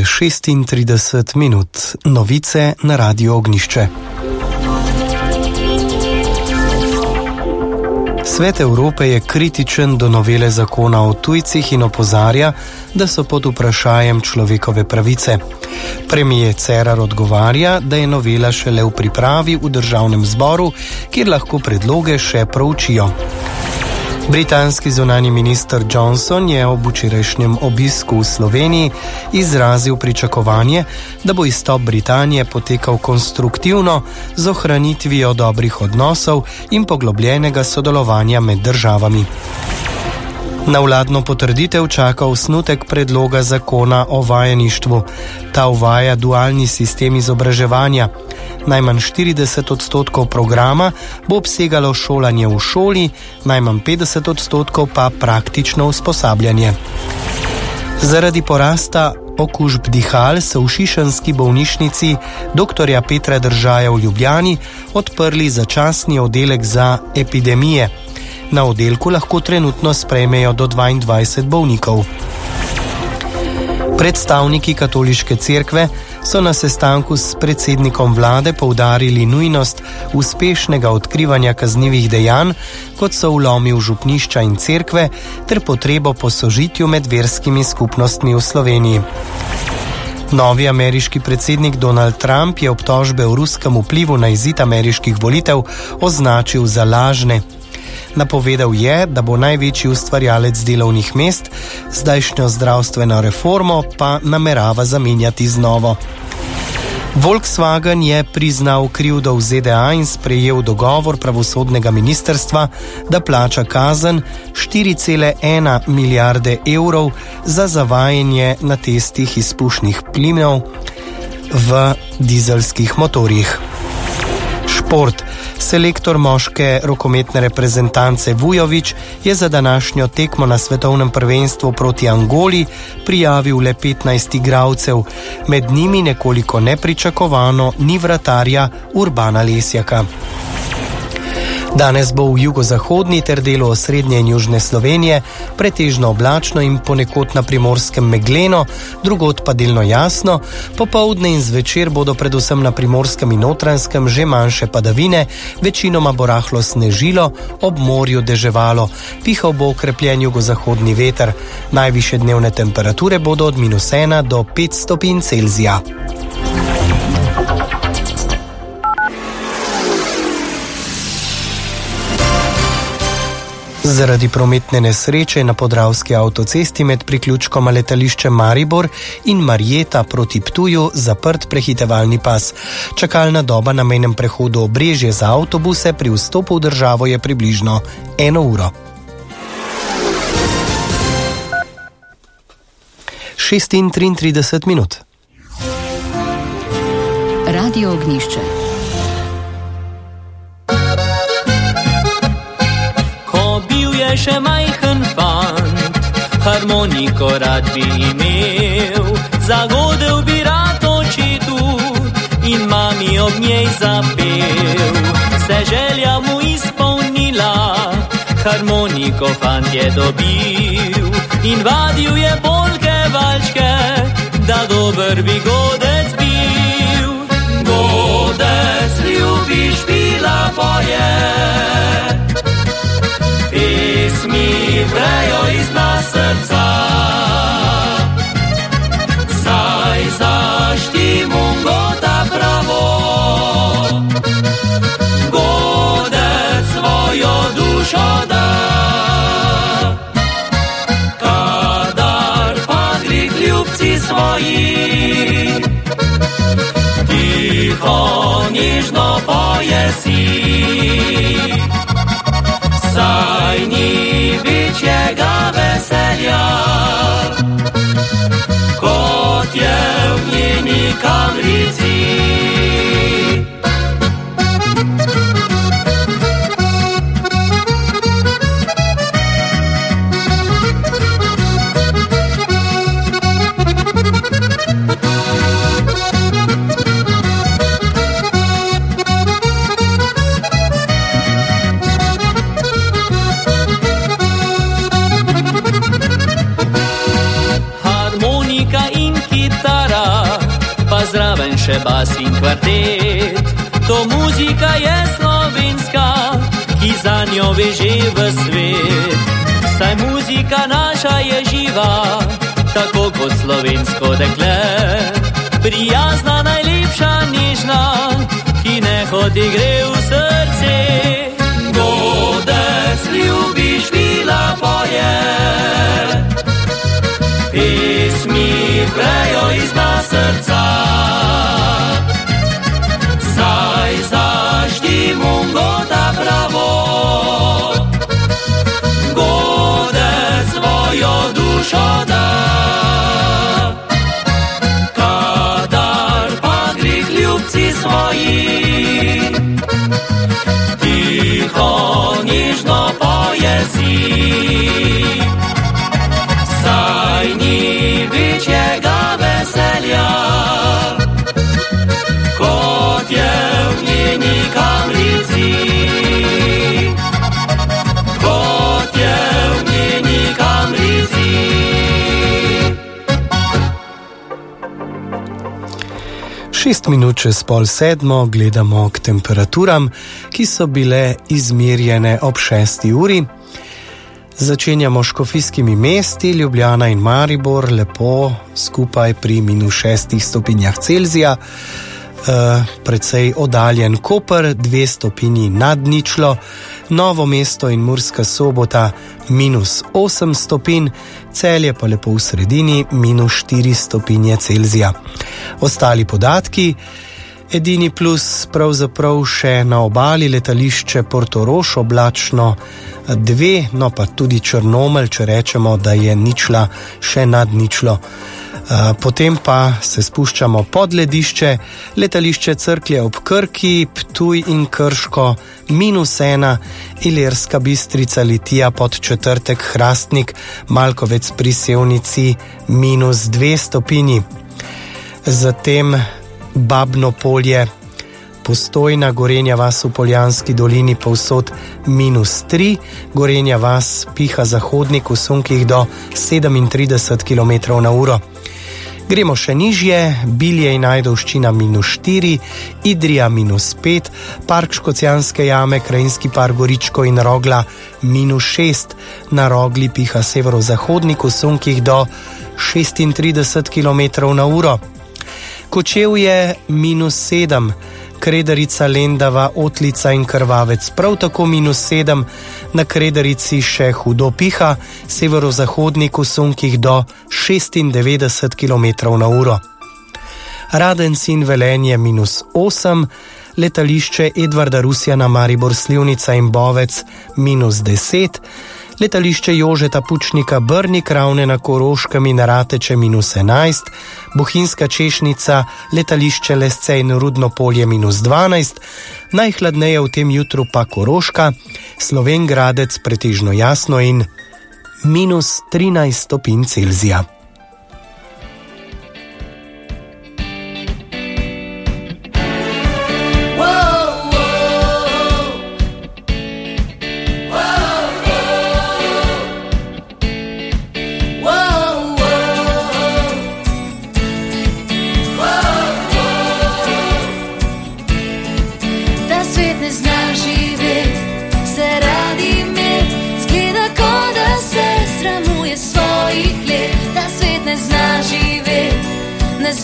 je 36 minut. Novice na Radio Ognjišče. Svet Evrope je kritičen do novele zakona o tujcih in opozarja, da so pod vprašajem človekove pravice. Premier Cerar odgovarja, da je novela šele v pripravi v državnem zboru, kjer lahko predloge še proučijo. Britanski zunanji minister Johnson je ob včerajšnjem obisku v Sloveniji izrazil pričakovanje, da bo izstop Britanije potekal konstruktivno z ohranitvijo dobrih odnosov in poglobljenega sodelovanja med državami. Na vladno potrditev čaka osnutek predloga zakona o vajeništvu. Ta uvaja dualni sistem izobraževanja. Najmanj 40% programa bo obsegalo šolanje v šoli, najmanj 50% pa praktično usposabljanje. Zaradi porasta okužb dihal so v šišenski bolnišnici dr. Petra Držaja v Ljubljani odprli začasni oddelek za epidemije. Na oddelku lahko trenutno sprejmejo do 22 bolnikov. Predstavniki katoliške cerkve so na sestanku s predsednikom vlade poudarili nujnost uspešnega odkrivanja kaznivih dejanj, kot so vlomi v župnišča in cerkve, ter potrebo po sožitju med verskimi skupnostmi v Sloveniji. Novi ameriški predsednik Donald Trump je obtožbe o ruskem vplivu na izid ameriških volitev označil za lažne. Napovedal je, da bo največji ustvarjalec delovnih mest, zdajšnjo zdravstveno reformo pa namerava zamenjati z novo. Volkswagen je priznal krivdo v ZDA in sprejel dogovor pravosodnega ministrstva, da plača kazen 4,1 milijarde evrov za zavajanje na testih izpušnih plinov v dizelskih motorjih. Šport. Selektor moške rokometne reprezentance Vujović je za današnjo tekmo na svetovnem prvenstvu proti Angoli prijavil le 15 igralcev, med njimi nekoliko nepričakovano ni vratarja Urbana Lesjaka. Danes bo v jugozahodni ter delu osrednje in južne Slovenije pretežno oblačno in ponekod na Primorskem megleno, drugod pa delno jasno, popoldne in zvečer bodo predvsem na Primorskem in Notranjskem že manjše padavine, večinoma bo rahlo snežilo, ob morju deževalo, pihal bo okrepljen jugozahodni veter. Najvišje dnevne temperature bodo od -1 do 5 stopinj Celzija. Zaradi prometne nesreče na Podravski avtocesti med priključkoma letališčem Maribor in Marjeta proti Ptuju zaprt prehitevalni pas. Čakalna doba na mejnem prehodu Obrežje za avtobuse pri vstopu v državo je približno 1 uro. 36 minut. Radio Ognjišče. Še majhen fant, harmoniko rad bi imel, zagodel bi rad očetu in mami ob njej zapel. Se želja mu izpolnila, harmoniko fant je dobil in vadil je polke valčke, da dober bi godec bil. Godec ljubiš, bila poje, pesmi vrejo iz nas srca, saj zaštimunglo ta pravo. Godec svojo dušo da, kadar pa grih ljubci svoji, tiho nižno pojesi. Saj ni večjega veselja, kot je v njeni kamrici. še bas in kvartet. To muzika je slovenska, ki za njo veže v svet. Saj muzika naša je živa, tako kot slovensko dekle. Prijazna, najlepša, nežna, ki nehoti gre v srce. Godec ljubiš, vila poje, pesmi prejo iz na srca. Saj zašti mungota pravo, godec svojo dušo da. Kadar pa grih ljubci svoji, tiho, nižno pojesi. Saj ni večjega veselja, kot je v njeni kamrici. Kot je v njeni kamrici. 6 minut čez 6:30 gledamo k temperaturam, ki so bile izmerjene ob 6. uri. Začenjamo s škofijskimi mesti, Ljubljana in Maribor, lepo skupaj pri -6 stopinjah Celzija. Precej oddaljen Koper, 2 stopinji nad ničlo, Novo mesto in Murska Sobota -8 stopinj, Celje pa lepo v sredini -4 stopinje Celzija. Ostali podatki, edini plus pravzaprav še na obali, letališče Portorož oblačno 2, no pa tudi Črnomelj, če rečemo, da je ničla še nad ničlo. Potem pa se spuščamo pod ledišče, letališče Cerklje ob Krki, Ptuj in Krško -1, Ilirska Bistrica, Litija, Podčetrtek, Hrastnik, Malkovec pri Sevnici -2 stopinji. Zatem Babno Polje, Postojna, Gorenja vas v Poljanski dolini povsod -3, Gorenja vas, Piha Zahodnik v sunkih do 37 km/h. Gremo še nižje, Bilje in Ajdovščina -4, Idrija -5, Park Škocjanske jame, Krajinski park Goričko in Rogla -6, na Rogli piha severozahodnik v sunkih do 36 km/h. Kočevje -7, Kredarica, Lendava, Otlica in Krvavec prav tako -7, na Kredarici še hudo piha, severozahodnik v sunkih do 96 km/h. Radenci in Velenje -8, letališče Edvarda Rusjana, Maribor, Slivnica in Bovec -10, letališče Jožeta Pučnika, Brnik, Ravne na Koroškem in Rateče -11, Bohinjska Češnica, letališče Lesce in Rudno Polje -12, najhladneje v tem jutru pa Koroška, Slovenj Gradec pretežno jasno in -13 stopinj Celzija.